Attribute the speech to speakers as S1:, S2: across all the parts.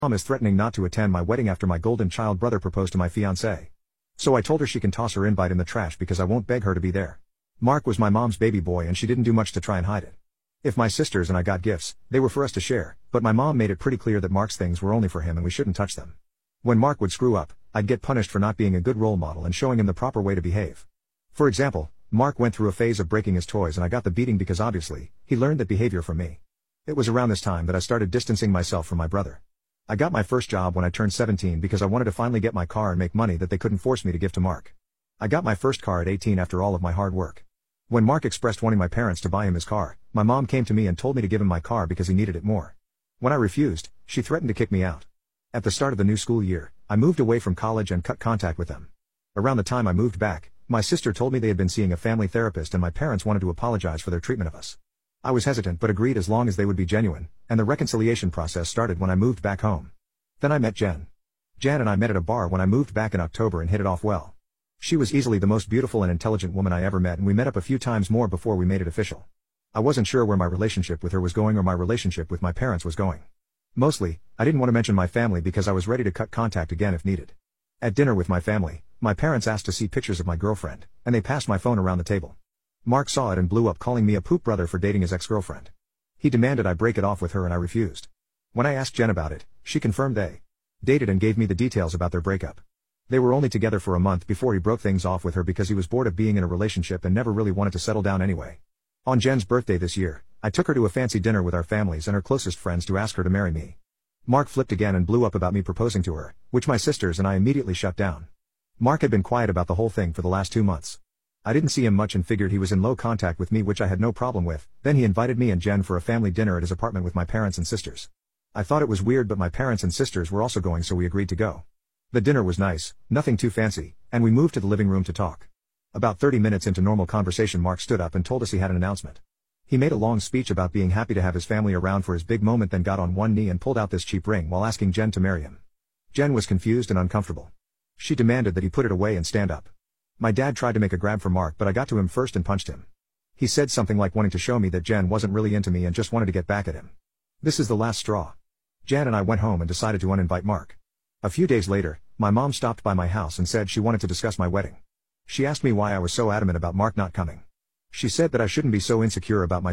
S1: mom is threatening not to attend my wedding after my golden child brother proposed to my fiancée. So I told her she can toss her invite in the trash because I won't beg her to be there. Mark was my mom's baby boy and she didn't do much to try and hide it. If my sisters and I got gifts, they were for us to share, but my mom made it pretty clear that Mark's things were only for him and we shouldn't touch them. When Mark would screw up, I'd get punished for not being a good role model and showing him the proper way to behave. For example, Mark went through a phase of breaking his toys and I got the beating because obviously, he learned that behavior from me. It was around this time that I started distancing myself from my brother. I got my first job when I turned 17 because I wanted to finally get my car and make money that they couldn't force me to give to Mark. I got my first car at 18 after all of my hard work. When Mark expressed wanting my parents to buy him his car, my mom came to me and told me to give him my car because he needed it more. When I refused, she threatened to kick me out. At the start of the new school year, I moved away from college and cut contact with them. Around the time I moved back, my sister told me they had been seeing a family therapist and my parents wanted to apologize for their treatment of us. I was hesitant but agreed as long as they would be genuine, and the reconciliation process started when I moved back home. Then I met Jen. Jan and I met at a bar when I moved back in October and hit it off well. She was easily the most beautiful and intelligent woman I ever met and we met up a few times more before we made it official. I wasn't sure where my relationship with her was going or my relationship with my parents was going. Mostly, I didn't want to mention my family because I was ready to cut contact again if needed. At dinner with my family, my parents asked to see pictures of my girlfriend, and they passed my phone around the table. Mark saw it and blew up calling me a poop brother for dating his ex-girlfriend. He demanded I break it off with her and I refused. When I asked Jen about it, she confirmed they dated and gave me the details about their breakup. They were only together for a month before he broke things off with her because he was bored of being in a relationship and never really wanted to settle down anyway. On Jen's birthday this year, I took her to a fancy dinner with our families and her closest friends to ask her to marry me. Mark flipped again and blew up about me proposing to her, which my sisters and I immediately shut down. Mark had been quiet about the whole thing for the last 2 months. I didn't see him much and figured he was in low contact with me, which I had no problem with. Then he invited me and Jen for a family dinner at his apartment with my parents and sisters. I thought it was weird but my parents and sisters were also going so we agreed to go. The dinner was nice, nothing too fancy, and we moved to the living room to talk. About 30 minutes into normal conversation Mark stood up and told us he had an announcement. He made a long speech about being happy to have his family around for his big moment, then got on one knee and pulled out this cheap ring while asking Jen to marry him. Jen was confused and uncomfortable. She demanded that he put it away and stand up. My dad tried to make a grab for Mark but I got to him first and punched him. He said something like wanting to show me that Jen wasn't really into me and just wanted to get back at him. This is the last straw. Jan and I went home and decided to uninvite Mark. A few days later, my mom stopped by my house and said she wanted to discuss my wedding. She asked me why I was so adamant about Mark not coming. She said that I shouldn't be so insecure about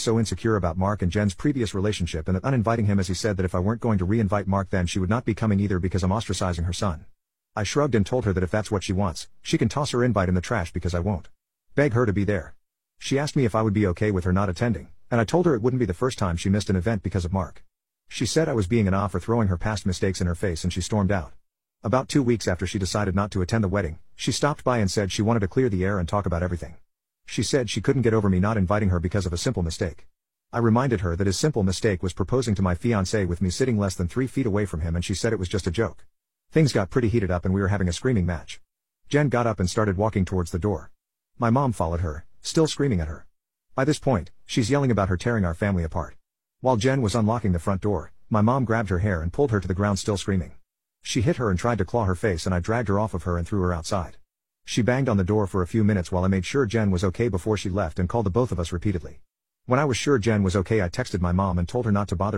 S1: Mark and Jen's previous relationship and that uninviting him, as he said that if I weren't going to re-invite Mark then she would not be coming either because I'm ostracizing her son. I shrugged and told her that if that's what she wants, she can toss her invite in the trash because I won't beg her to be there. She asked me if I would be okay with her not attending, and I told her it wouldn't be the first time she missed an event because of Mark. She said I was being an off for throwing her past mistakes in her face and she stormed out. About 2 weeks after she decided not to attend the wedding, she stopped by and said she wanted to clear the air and talk about everything. She said she couldn't get over me not inviting her because of a simple mistake. I reminded her that his simple mistake was proposing to my fiancée with me sitting less than 3 feet away from him and she said it was just a joke. Things got pretty heated up and we were having a screaming match. Jen got up and started walking towards the door. My mom followed her, still screaming at her. By this point, she's yelling about her tearing our family apart. While Jen was unlocking the front door, my mom grabbed her hair and pulled her to the ground still screaming. She hit her and tried to claw her face and I dragged her off of her and threw her outside. She banged on the door for a few minutes while I made sure Jen was okay before she left and called the both of us repeatedly. When I was sure Jen was okay I texted my mom and told her not to bother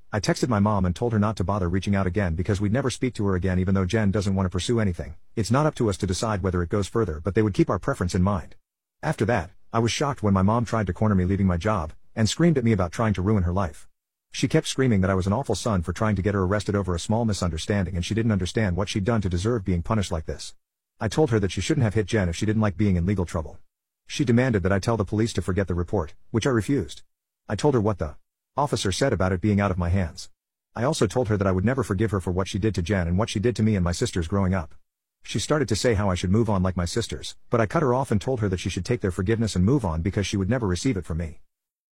S1: reaching out again because we'd never speak to her again even though Jen doesn't want to pursue anything. It's not up to us to decide whether it goes further but they would keep our preference in mind. After that, I was shocked when my mom tried to corner me leaving my job, and screamed at me about trying to ruin her life. She kept screaming that I was an awful son for trying to get her arrested over a small misunderstanding and she didn't understand what she'd done to deserve being punished like this. I told her that she shouldn't have hit Jen if she didn't like being in legal trouble. She demanded that I tell the police to forget the report, which I refused. I told her what the officer said about it being out of my hands. I also told her that I would never forgive her for what she did to Jen and what she did to me and my sisters growing up. She started to say how I should move on like my sisters, but I cut her off and told her that she should take their forgiveness and move on because she would never receive it from me.